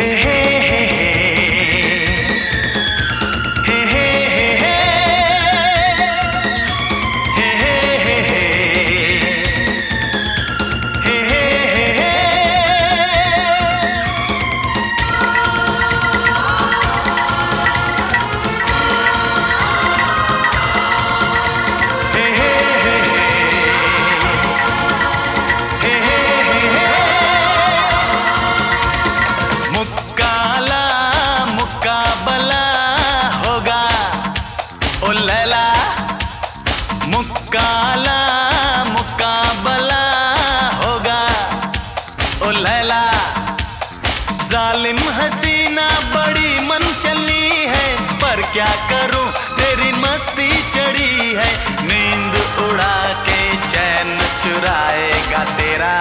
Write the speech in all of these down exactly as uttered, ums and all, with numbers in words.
मुक्काला मुकाबला होगा ओ लैला। जालिम हसीना बड़ी मन चली है, पर क्या करूं तेरी मस्ती चढ़ी है। नींद उड़ा के चैन चुराएगा तेरा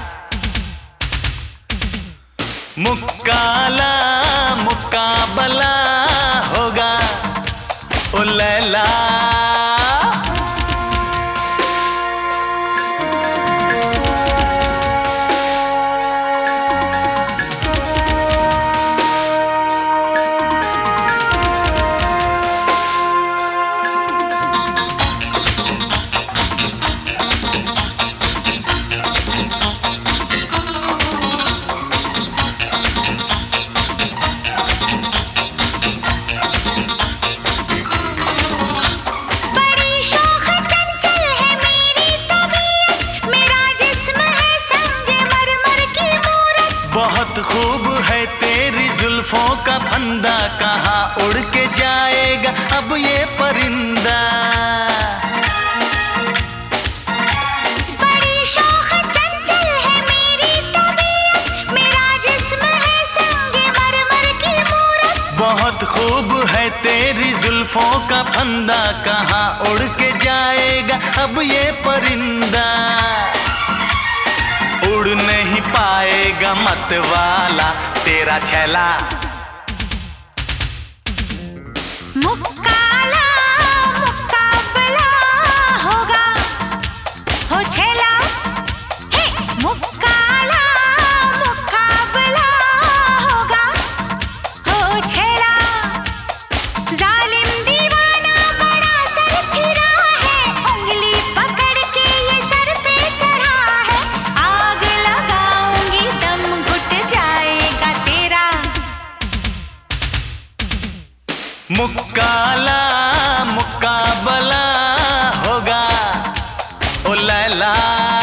मुक्काला मुकाबला होगा ओ लैला। बहुत खूब है तेरी जुल्फों का फंदा, कहाँ उड़ के जाएगा अब ये परिंदा। बड़ी शौख चंचल है मेरी तबीयत, मेरा जिस्म है संगे मरमर की मूरत। बहुत खूब है तेरी जुल्फों का फंदा, कहाँ उड़ के जाएगा अब ये परिंदा। उड़ नहीं पाएगा मत वाला तेरा छैला मुक्काला मुकाबला होगा हो छैला। हे मुक्काला मुकाबला होगा हो छैला। जालिम दीवाना बड़ा सर फिरा है, उंगली पकड़ के ये सर पे चढ़ा है। आग लगाऊंगी दम घुट जाएगा तेरा मुक्काला मुकाबला होगा ओ लैला।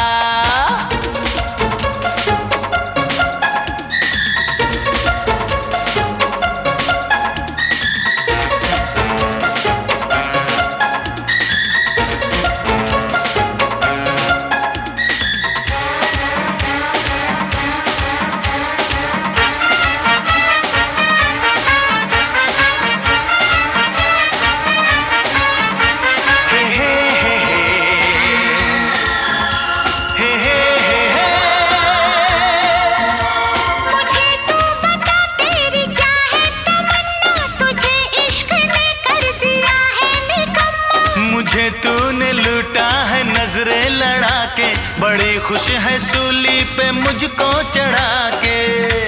मुझे तूने लूटा है नजरें लड़ा के, बड़ी खुश है सूली पे मुझको चढ़ा के।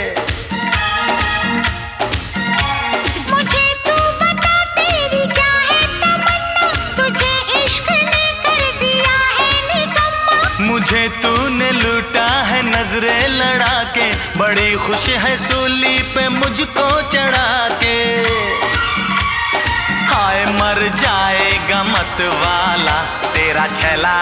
मुझे तू बता तेरी क्या है तमन्ना, तुझे इश्क ने कर दिया है निकम्मा। मुझे तूने लूटा है नजरें लड़ा के, बड़ी खुश है सूली पे मुझको चढ़ा के। हाय मर जाएगा मत वाला तेरा छैला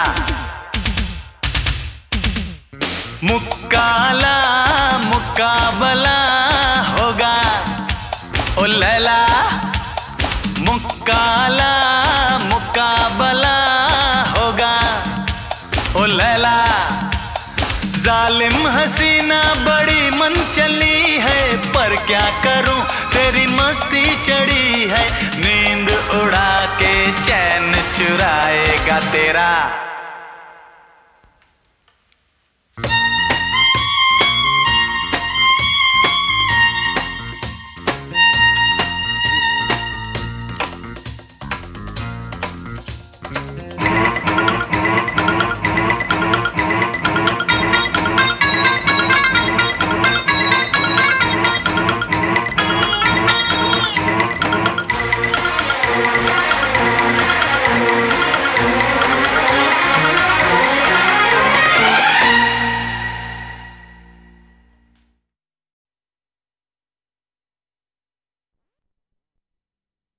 मुक्काला मुकाबला होगा ओ लैला। मुक्काला मुकाबला होगा ओ लैला। जालिम हसीना बड़ी मन चली है, पर क्या करूं तेरी मस्ती चढ़ी है। नींद उड़ा के चैन चुराएगा तेरा